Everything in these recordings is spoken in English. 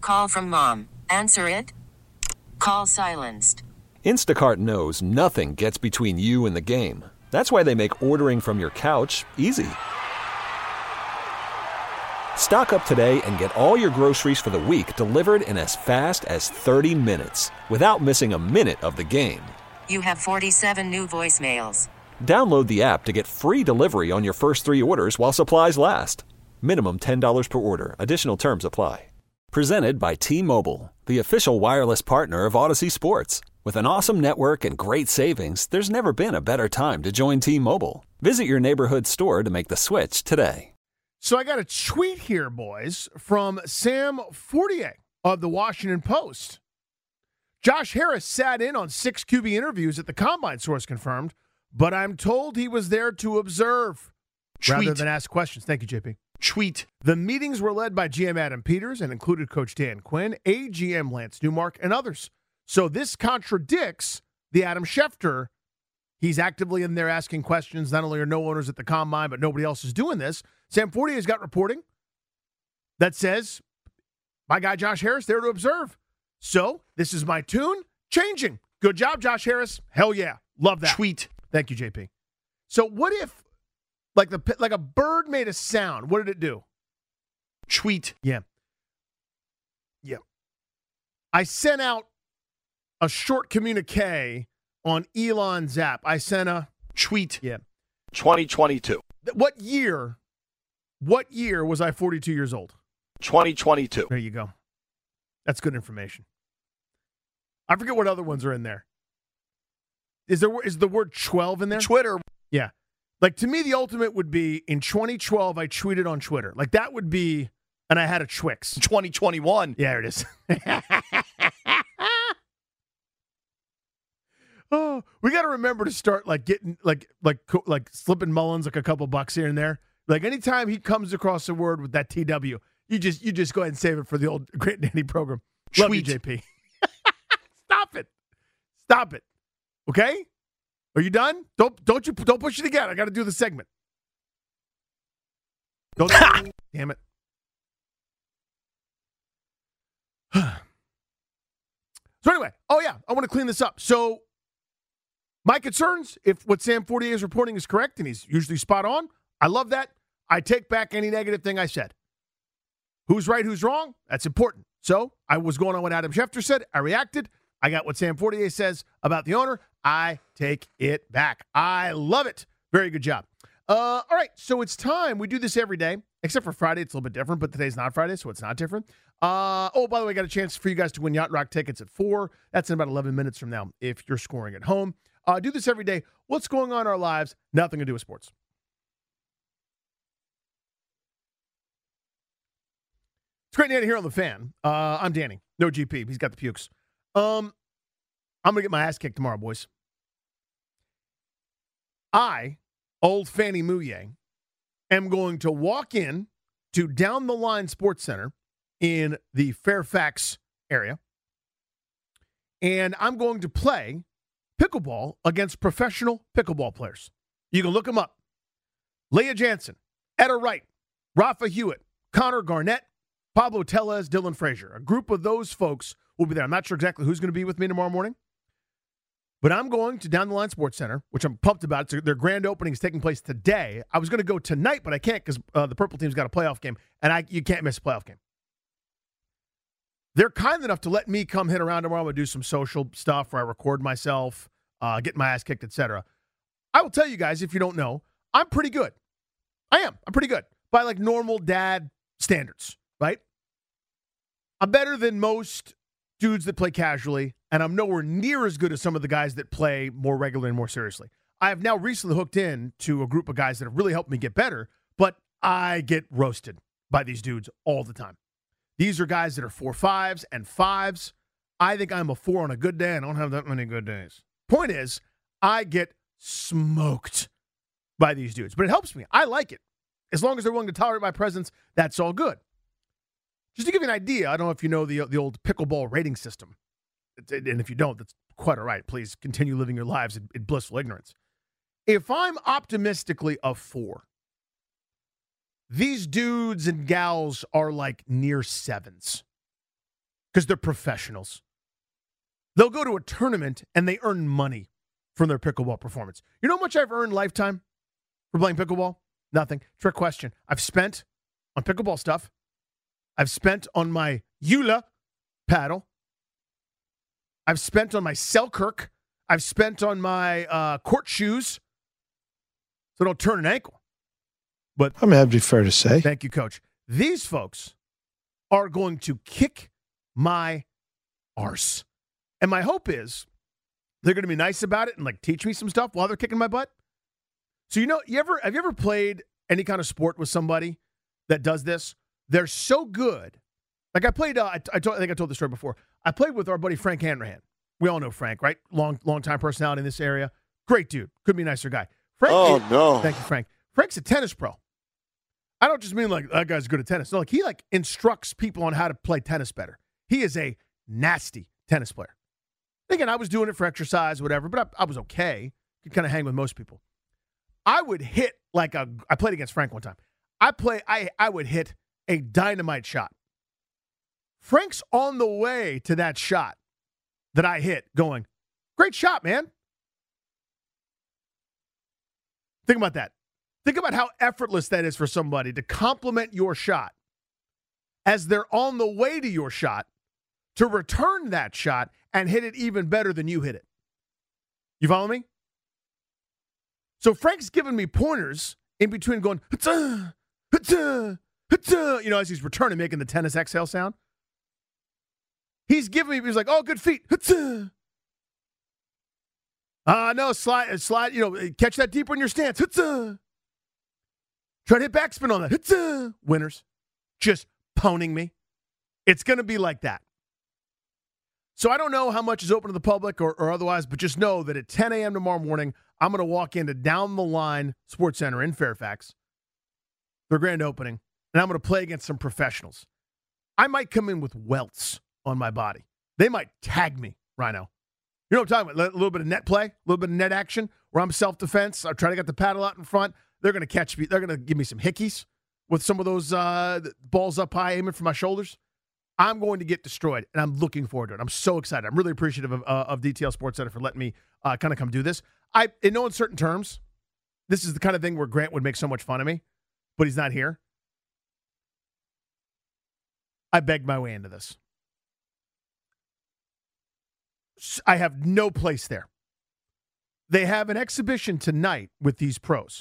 Call from mom. Answer it. Call silenced. Instacart knows nothing gets between you and the game. That's why they make ordering from your couch easy. Stock up today and get all your groceries for the week delivered in as fast as 30 minutes without missing a minute of the game. You have 47 new voicemails. Download the app to get free delivery on your first 3 orders while supplies last. Minimum $10 per order. Additional terms apply. Presented by T-Mobile, the official wireless partner of Odyssey Sports. With an awesome network and great savings, there's never been a better time to join T-Mobile. Visit your neighborhood store to make the switch today. So I got a tweet here, boys, from Sam Fortier of the Washington Post. Josh Harris sat in on 6 QB interviews at the Combine, source confirmed, but I'm told he was there to observe rather than ask questions. Thank you, JP. Tweet. The meetings were led by GM Adam Peters and included Coach Dan Quinn, AGM Lance Newmark, and others. So this contradicts the Adam Schefter. He's actively in there asking questions. Not only are no owners at the Combine, but nobody else is doing this. Sam Fortier's got reporting that says, my guy Josh Harris there to observe. So this is my tune changing. Good job, Josh Harris. Hell yeah. Love that. Tweet. Thank you, JP. So what if, like a bird made a sound? What did it do? Tweet. Yeah. I sent out a short communique on Elon's app. I sent a tweet. Yeah. 2022. What year was I 42 years old? 2022. There you go. That's good information. I forget what other ones are in there. Is the word 12 in there? Twitter. Yeah. Like, to me, the ultimate would be in 2012, I tweeted on Twitter. Like, that would be, and I had a Twix. 2021. Yeah, there it is. Oh, we got to remember to start like getting like slipping Mullins like a couple bucks here and there. Like anytime he comes across a word with that TW, you just go ahead and save it for the old Great Danny program. Love you, JP. Stop it. Okay? Are you done? Don't push it again. I got to do the segment. Don't. Damn it. So anyway, I want to clean this up. So my concerns, if what Sam Fortier is reporting is correct, and he's usually spot on, I love that. I take back any negative thing I said. Who's right, who's wrong? That's important. So I was going on what Adam Schefter said. I reacted. I got what Sam Fortier says about the owner. I take it back. I love it. Very good job. All right, so it's time. We do this every day, except for Friday. It's a little bit different, but today's not Friday, so it's not different. By the way, I got a chance for you guys to win Yacht Rock tickets at 4. That's in about 11 minutes from now if you're scoring at home. Do this every day. What's going on in our lives? Nothing to do with sports. It's Great Danny here on The Fan. I'm Danny. No GP. He's got the pukes. I'm going to get my ass kicked tomorrow, boys. I, old Fannie Mouye, am going to walk in to Down the Line Sports Center in the Fairfax area, and I'm going to play pickleball against professional pickleball players. You can look them up. Leah Jansen, Etta Wright, Rafa Hewitt, Connor Garnett, Pablo Tellez, Dylan Frazier. A group of those folks will be there. I'm not sure exactly who's going to be with me tomorrow morning, but I'm going to Down the Line Sports Center, which I'm pumped about. Their grand opening is taking place today. I was going to go tonight, but I can't because the Purple team's got a playoff game, and you can't miss a playoff game. They're kind enough to let me come hit around tomorrow and do some social stuff where I record myself, get my ass kicked, etc. I will tell you guys, if you don't know, I'm pretty good. I'm pretty good by like normal dad standards, right? I'm better than most dudes that play casually, and I'm nowhere near as good as some of the guys that play more regularly and more seriously. I have now recently hooked in to a group of guys that have really helped me get better, but I get roasted by these dudes all the time. These are guys that are 4.5s and 5s. I think I'm a 4 on a good day. I don't have that many good days. Point is, I get smoked by these dudes, but it helps me. I like it. As long as they're willing to tolerate my presence, that's all good. Just to give you an idea, I don't know if you know the old pickleball rating system. And if you don't, that's quite all right. Please continue living your lives in blissful ignorance. If I'm optimistically a 4, these dudes and gals are like near 7s. because they're professionals. They'll go to a tournament and they earn money from their pickleball performance. You know how much I've earned lifetime for playing pickleball? Nothing. Trick question. I've spent on pickleball stuff. I've spent on my EULA paddle. I've spent on my Selkirk. I've spent on my court shoes so don't turn an ankle. But I'm happy to be fair to say. Thank you, Coach. These folks are going to kick my arse. And my hope is they're going to be nice about it and like teach me some stuff while they're kicking my butt. So, have you ever played any kind of sport with somebody that does this? They're so good. Like I played, I think I told the story before. I played with our buddy Frank Hanrahan. We all know Frank, right? Long time personality in this area. Great dude. Couldn't be a nicer guy. Frank, no. Thank you, Frank. Frank's a tennis pro. I don't just mean like that guy's good at tennis. No, like he like instructs people on how to play tennis better. He is a nasty tennis player. Again, I was doing it for exercise, whatever, but I was okay. Could kind of hang with most people. I would hit I played against Frank one time. I would hit a dynamite shot. Frank's on the way to that shot that I hit going, great shot, man. Think about that. Think about how effortless that is for somebody to compliment your shot as they're on the way to your shot to return that shot and hit it even better than you hit it. You follow me? So Frank's giving me pointers in between going, as he's returning, making the tennis exhale sound. He's like, oh, good feet. No, slide, catch that deeper in your stance. Try to hit backspin on that. Winners. Just poning me. It's going to be like that. So I don't know how much is open to the public or otherwise, but just know that at 10 a.m. tomorrow morning, I'm going to walk into Down the Line Sports Center in Fairfax, their grand opening, and I'm going to play against some professionals. I might come in with welts on my body. They might tag me, Rhino. You know what I'm talking about? A little bit of net play, a little bit of net action where I'm self-defense. I'm trying to get the paddle out in front. They're going to catch me. They're going to give me some hickeys with some of those balls up high aiming for my shoulders. I'm going to get destroyed, and I'm looking forward to it. I'm so excited. I'm really appreciative of DTL Sports Center for letting me kind of come do this. In no uncertain terms, this is the kind of thing where Grant would make so much fun of me, but he's not here. I begged my way into this. I have no place there. They have an exhibition tonight with these pros.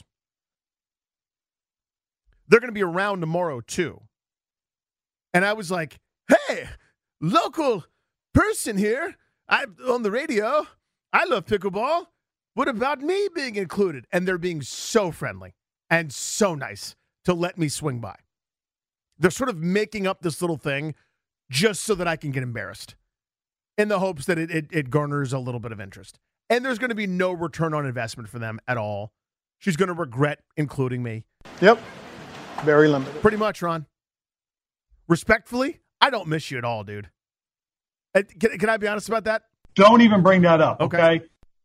They're going to be around tomorrow, too. And I was like, hey, local person here. I'm on the radio. I love pickleball. What about me being included? And they're being so friendly and so nice to let me swing by. They're sort of making up this little thing just so that I can get embarrassed in the hopes that it garners a little bit of interest. And there's going to be no return on investment for them at all. She's going to regret including me. Yep. Very limited. Pretty much, Ron. Respectfully, I don't miss you at all, dude. Can I be honest about that? Don't even bring that up, okay?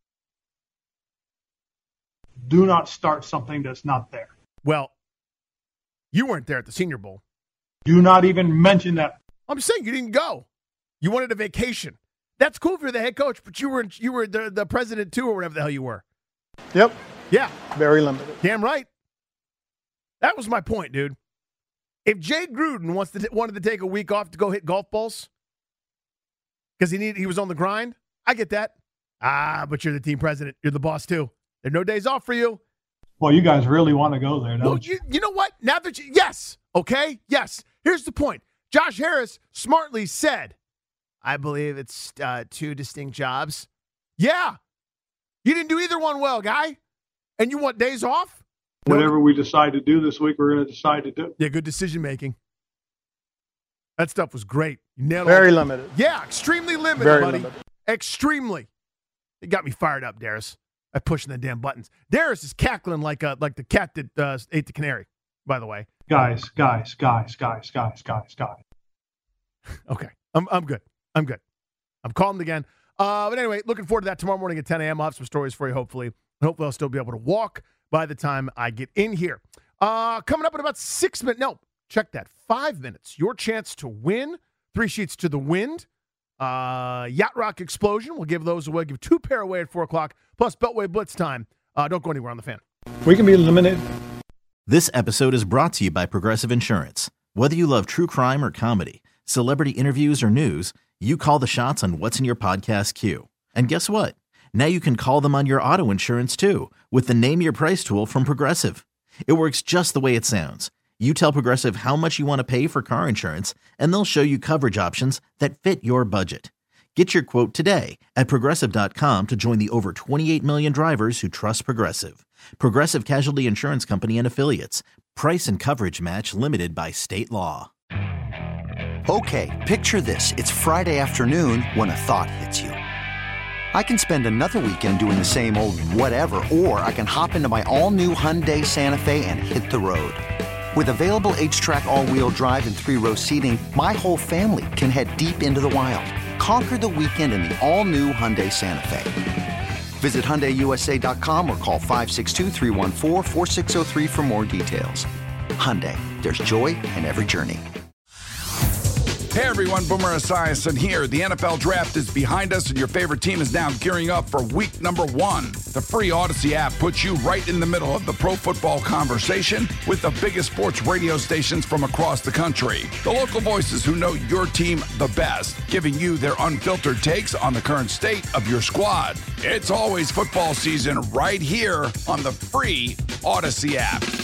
Do not start something that's not there. Well, you weren't there at the Senior Bowl. Do not even mention that. I'm saying you didn't go. You wanted a vacation. That's cool if you're the head coach, but you were the president too, or whatever the hell you were. Yep. Yeah. Very limited. Damn right. That was my point, dude. If Jay Gruden wanted to take a week off to go hit golf balls because he was on the grind, I get that. But you're the team president. You're the boss too. There are no days off for you. Well, you guys really want to go there, don't you? You know what? Now that yes, okay, yes. Here's the point. Josh Harris smartly said, I believe it's two distinct jobs. Yeah. You didn't do either one well, guy. And you want days off? Whatever we decide to do this week, we're going to decide to do. Yeah, good decision making. That stuff was great. You nailed Very it. limited. Yeah, extremely limited, Very buddy. limited. Extremely. It got me fired up, Darius. By pushing the damn buttons. Darius is cackling like the cat that ate the canary, by the way. Guys. Okay. I'm good. I'm calmed again. But anyway, looking forward to that tomorrow morning at 10 a.m. I'll have some stories for you, hopefully. And hopefully I'll still be able to walk by the time I get in here. Coming up in about 6 minutes. No, check that. 5 minutes. Your chance to win 3 sheets to the wind. Yacht Rock Explosion. We'll give those away. Give 2 pair away at 4 o'clock. Plus Beltway Blitz time. Don't go anywhere on the Fan. We can be eliminated. This episode is brought to you by Progressive Insurance. Whether you love true crime or comedy, celebrity interviews or news, you call the shots on what's in your podcast queue. And guess what? Now you can call them on your auto insurance too with the Name Your Price tool from Progressive. It works just the way it sounds. You tell Progressive how much you want to pay for car insurance, and they'll show you coverage options that fit your budget. Get your quote today at Progressive.com to join the over 28 million drivers who trust Progressive. Progressive Casualty Insurance Company and Affiliates. Price and coverage match limited by state law. Okay, picture this. It's Friday afternoon when a thought hits you. I can spend another weekend doing the same old whatever, or I can hop into my all-new Hyundai Santa Fe and hit the road. With available H-Track all-wheel drive and 3-row seating, my whole family can head deep into the wild. Conquer the weekend in the all-new Hyundai Santa Fe. Visit HyundaiUSA.com or call 562-314-4603 for more details. Hyundai, there's joy in every journey. Hey everyone, Boomer Esiason here. The NFL Draft is behind us and your favorite team is now gearing up for week number 1. The free Odyssey app puts you right in the middle of the pro football conversation with the biggest sports radio stations from across the country. The local voices who know your team the best, giving you their unfiltered takes on the current state of your squad. It's always football season right here on the free Odyssey app.